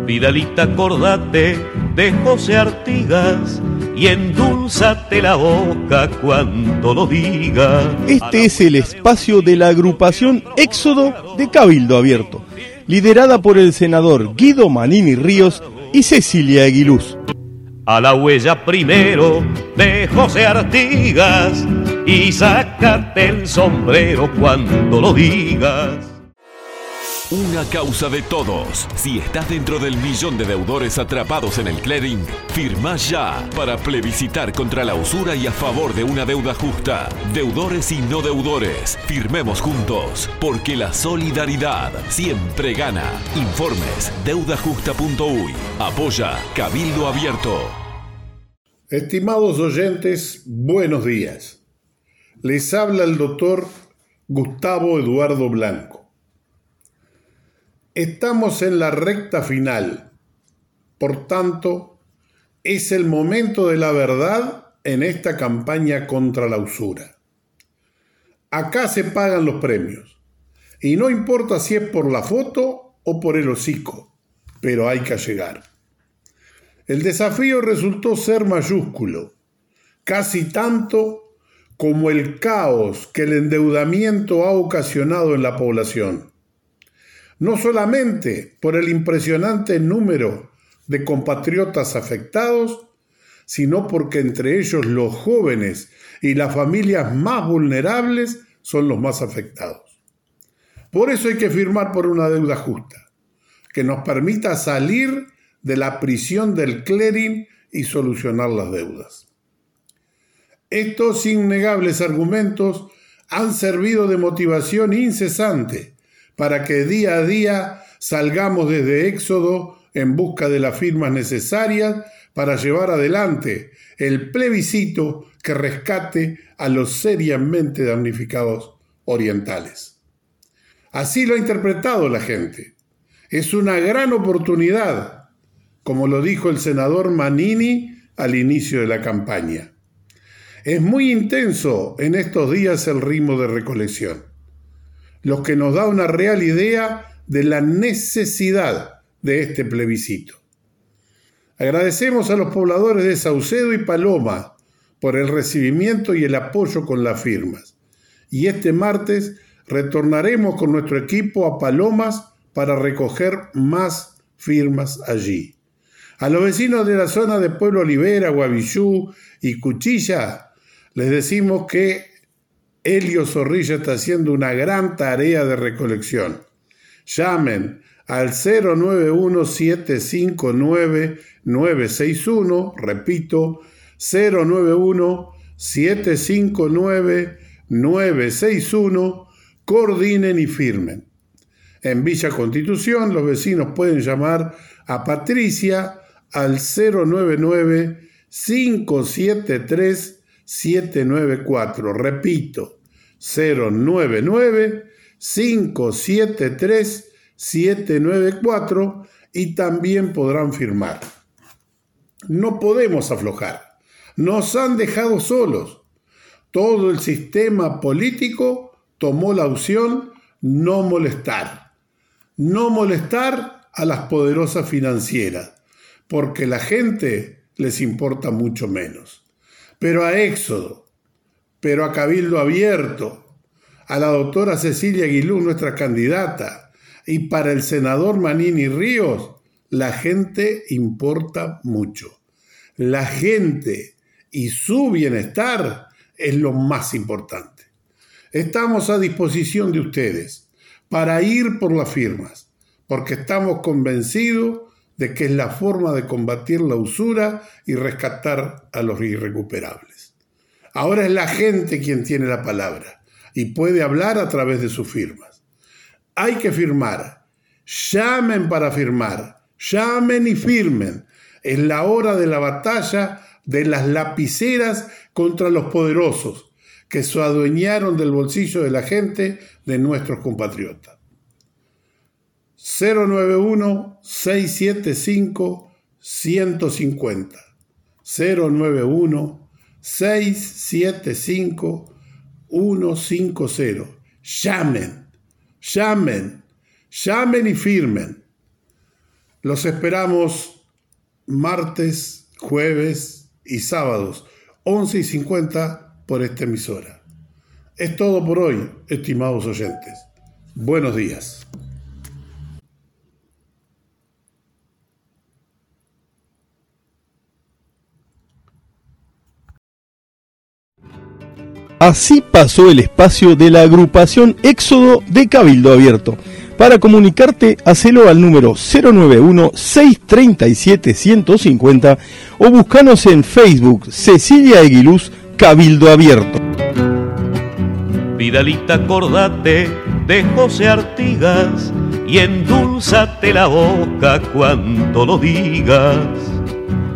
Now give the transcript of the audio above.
Vidalita, acordate de José Artigas y endulzate la boca cuando lo diga. Este es el espacio de la agrupación Éxodo de Cabildo Abierto, liderada por el senador Guido Manini Ríos y Cecilia Aguiluz. A la huella primero de José Artigas y sácate el sombrero cuando lo digas. Una causa de todos. Si estás dentro del millón de deudores atrapados en el clearing, firma ya para plebiscitar contra la usura y a favor de una deuda justa. Deudores y no deudores, firmemos juntos, porque la solidaridad siempre gana. Informes deudajusta.uy. Apoya Cabildo Abierto. Estimados oyentes, buenos días. Les habla el doctor Gustavo Eduardo Blanco. Estamos en la recta final, por tanto, es el momento de la verdad en esta campaña contra la usura. Acá se pagan los premios, y no importa si es por la foto o por el hocico, pero hay que llegar. El desafío resultó ser mayúsculo, casi tanto como el caos que el endeudamiento ha ocasionado en la población. No solamente por el impresionante número de compatriotas afectados, sino porque entre ellos los jóvenes y las familias más vulnerables son los más afectados. Por eso hay que firmar por una deuda justa, que nos permita salir de la prisión del clearing y solucionar las deudas. Estos innegables argumentos han servido de motivación incesante para que día a día salgamos desde Éxodo en busca de las firmas necesarias para llevar adelante el plebiscito que rescate a los seriamente damnificados orientales. Así lo ha interpretado la gente. Es una gran oportunidad, como lo dijo el senador Manini al inicio de la campaña. Es muy intenso en estos días el ritmo de recolección, lo que nos da una real idea de la necesidad de este plebiscito. Agradecemos a los pobladores de Saucedo y Paloma por el recibimiento y el apoyo con las firmas. Y este martes retornaremos con nuestro equipo a Palomas para recoger más firmas allí. A los vecinos de la zona de Pueblo Olivera, Guavillú y Cuchilla les decimos que Helio Zorrilla está haciendo una gran tarea de recolección. Llamen al 091-759-961, repito, 091-759-961, coordinen y firmen. En Villa Constitución los vecinos pueden llamar a Patricia al 099-573-794, repito, 099-573-794 y también podrán firmar. No podemos aflojar, nos han dejado solos. Todo el sistema político tomó la opción no molestar a las poderosas financieras, porque la gente les importa mucho menos. Pero a Éxodo, pero a Cabildo Abierto, a la doctora Cecilia Aguiluz, nuestra candidata, y para el senador Manini Ríos, la gente importa mucho. La gente y su bienestar es lo más importante. Estamos a disposición de ustedes para ir por las firmas, porque estamos convencidos de que es la forma de combatir la usura y rescatar a los irrecuperables. Ahora es la gente quien tiene la palabra y puede hablar a través de sus firmas. Hay que firmar. Llamen para firmar. Llamen y firmen. Es la hora de la batalla de las lapiceras contra los poderosos que se adueñaron del bolsillo de la gente, de nuestros compatriotas. 091-675-150. 091-675-150. Llamen y firmen. Los esperamos martes, jueves y sábados, 11:50 por esta emisora. Es todo por hoy, estimados oyentes. Buenos días. Así pasó el espacio de la agrupación Éxodo de Cabildo Abierto. Para comunicarte, hacelo al número 091-637-150 o búscanos en Facebook Cecilia Eguiluz Cabildo Abierto. Vidalita, acordate de José Artigas y endulzate la boca cuando lo digas.